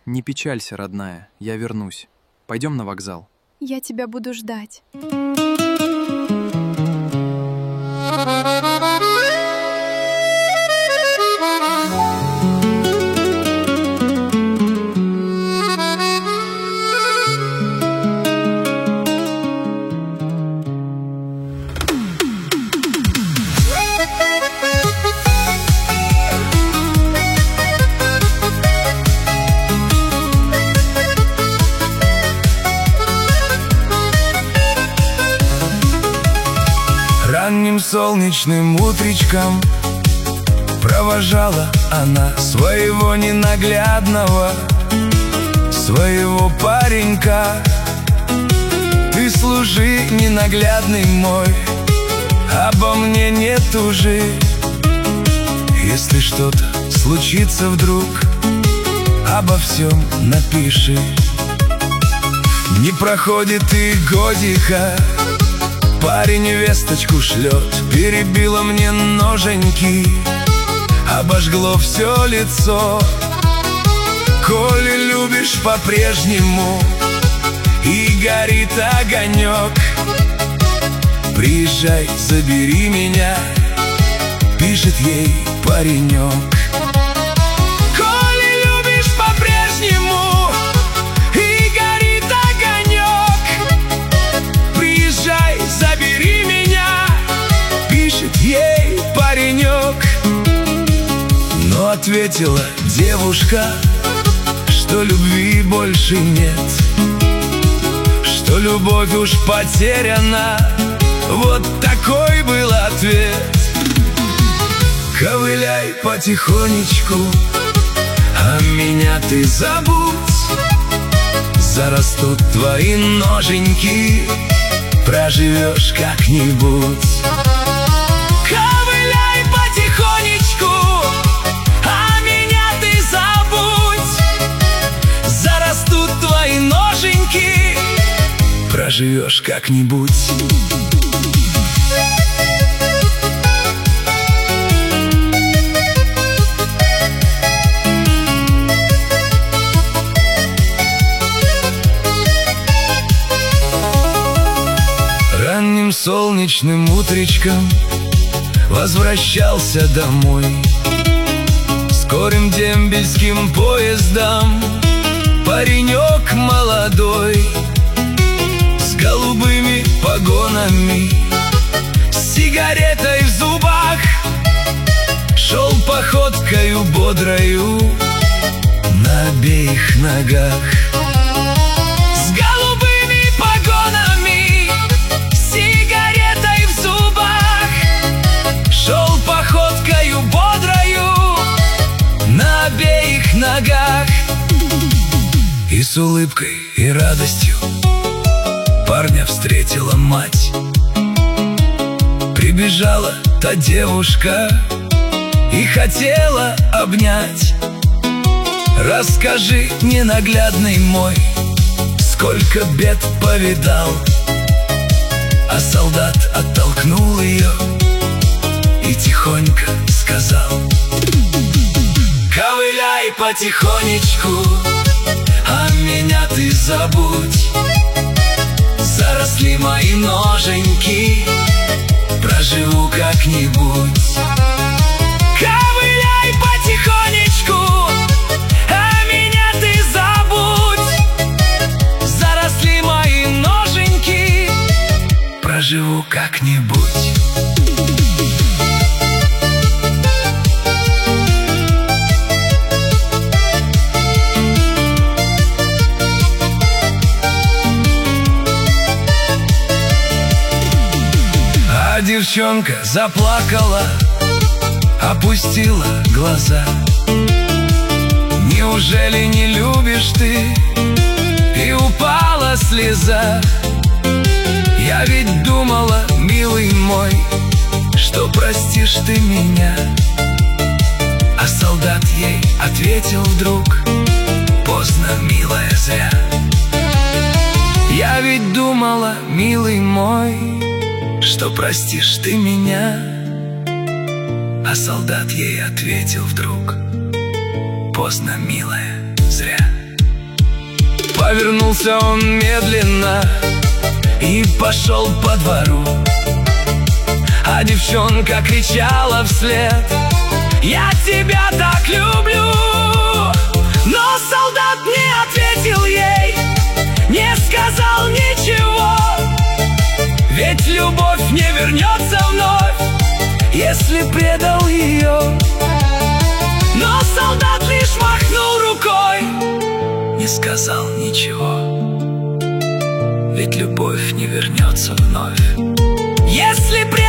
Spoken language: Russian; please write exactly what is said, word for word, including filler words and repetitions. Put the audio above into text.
Не печалься, родная, я вернусь. Пойдем на вокзал. Я тебя буду ждать. Ранним солнечным утречком провожала она своего ненаглядного, своего паренька. Ты служи, ненаглядный мой, обо мне не тужи. Если что-то случится вдруг, обо всем напиши. Не проходит и годика, парень весточку шлет: перебило мне ноженьки, обожгло все лицо. Коли любишь по-прежнему и горит огонек, приезжай, забери меня, пишет ей паренек. Коли любишь по-прежнему и горит огонек, приезжай, забери меня, пишет ей паренек. Но ответила девушка, что любви больше нет, что любовь уж потеряна. Вот такой был ответ. Ковыляй потихонечку, а меня ты забудь. Зарастут твои ноженьки, проживешь как-нибудь. Ковыляй потихонечку, а меня ты забудь. Зарастут твои ноженьки, проживешь как-нибудь. Ранним солнечным утречком возвращался домой скорым дембельским поездом паренек молодой, с голубыми погонами, с сигаретой в зубах, шел походкою бодрою на обеих ногах. С голубыми погонами, с сигаретой в зубах, шел походкою бодрою на обеих ногах. И с улыбкой и радостью парня встретила мать. Прибежала та девушка и хотела обнять. Расскажи, ненаглядный мой, сколько бед повидал. А солдат оттолкнул ее и тихонько сказал: ковыляй потихонечку, а меня ты забудь. Заросли мои ноженьки, проживу как-нибудь. Ковыляй потихонечку, а меня ты забудь. Заросли мои ноженьки, проживу как-нибудь. А девчонка заплакала, опустила глаза. Неужели не любишь ты? И упала слеза. Я ведь думала, милый мой, что простишь ты меня. А солдат ей ответил вдруг: поздно, милая, зря. Я ведь думала, милый мой, что простишь ты меня. А солдат ей ответил вдруг: поздно, милая, зря. Повернулся он медленно и пошел по двору, а девчонка кричала вслед: «Я тебя так люблю!» Но солдат не ответил ей, не сказал ничего, ведь любовь не вернется вновь, если предал ее. Но солдат лишь махнул рукой, не сказал ничего, ведь любовь не вернется вновь, если предал